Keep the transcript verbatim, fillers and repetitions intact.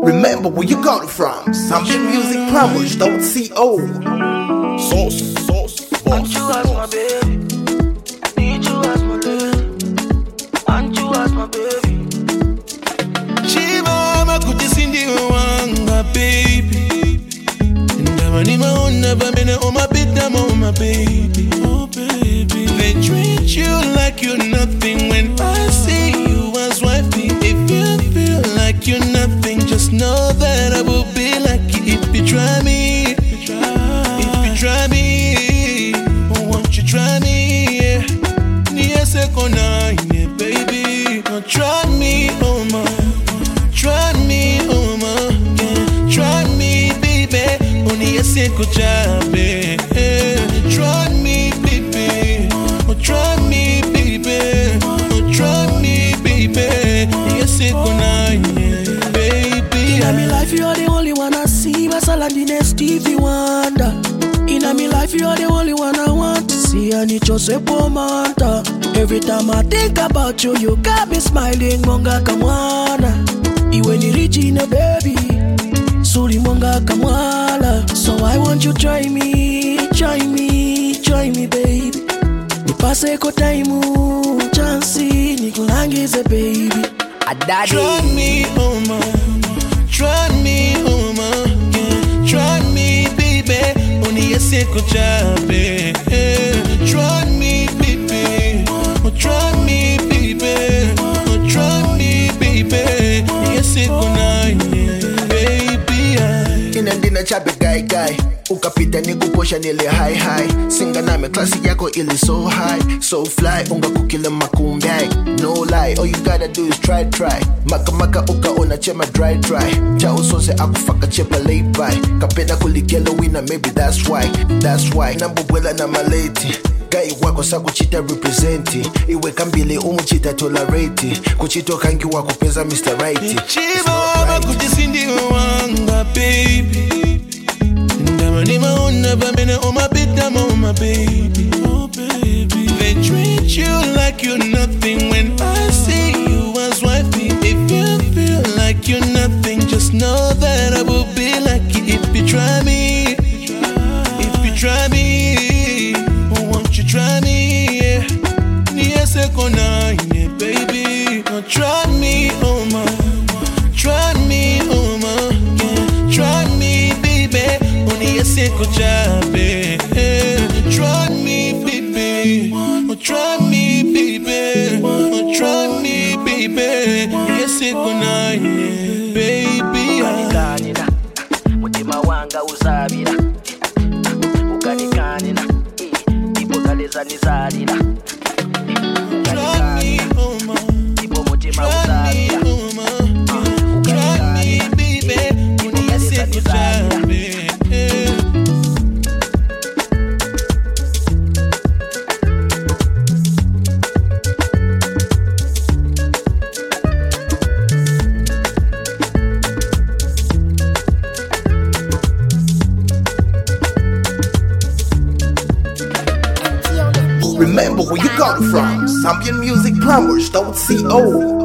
Remember where you got it from. Sambian Music Plumbers dot co. Sauce, sauce, Want you as my baby, need you as my lady. Want you as my baby. Chiva makutisindi wanga baby. Ndamani maona bamene oma bita ma baby. Oh baby, they treat you like you're nothing. When I see you as wifey, if you feel like you're nothing, just know that I will be like you if you try me. If you try me, oh, won't you try me? Yeah, yes, I can, yeah, baby. Oh, try me, oh my, try me, oh my, yeah. Try me, baby. Oh, yes, I can, yeah. Try me, baby. Oh, try me, baby. Oh, try me, baby. Yes, I can, yeah, baby. In my life, you're the only one I see. Masalandine Stevie Wonder. In my life, you're the only one I want to see. I need your manta. Every time I think about you, you got me smiling. Monga kamwana. Iwe ni Regina, baby. Suri monga kamwala. So I want you try me, try me, try me, baby. Nipase ko taimu, chansi, nikulangize, baby. Try me, oh my, try me, oh my, yeah. Try me, baby. Only yes, I could try, try me, baby. Oh, try me, baby. Oh, try me, baby. Yes, I could, yeah, baby. Inandina chape guy guy. Ukapita nikuposha nile high high. Singa name klasi yako ili so high, so fly. Unga kukile makumbai. No lie, all you gotta do is try try. Maka maka uka ona chema dry dry. Cha usose akufaka chepa lay by. Kapenda kuligelo wina, maybe that's why. That's why nambubwela na maleti. Gai wako sa kuchita representi. Iwe kambili umuchita tolerate. Kuchito kangi wako peza mister Righty. Chiva makutisindi wanga baby. Ndamani maona bamene oma bita ma baby. Oh baby, they treat you like you're nothing. When I see you as wifey, if you feel like you're nothing, just know that I will be like you if you try me. If you try me, oh, won't you try me? Yeah, yes, I can, yeah, baby. Oh, try me, oh my, try me, oh my, yeah. Try me, baby. Only yes, I could try, try me, baby. Oh, try me, baby. Oh, try me, baby. Yes, I could, yeah, baby. Ukanikanina, mutima wanga uzabira. Ukanikanina, ipo kaleza nizalira. Try me, oh my, Ipo mutima try me, uzabira. oh my, try me, baby. Only yes, I could try. Remember where you got it from. Sambian Music Plumbers dot co.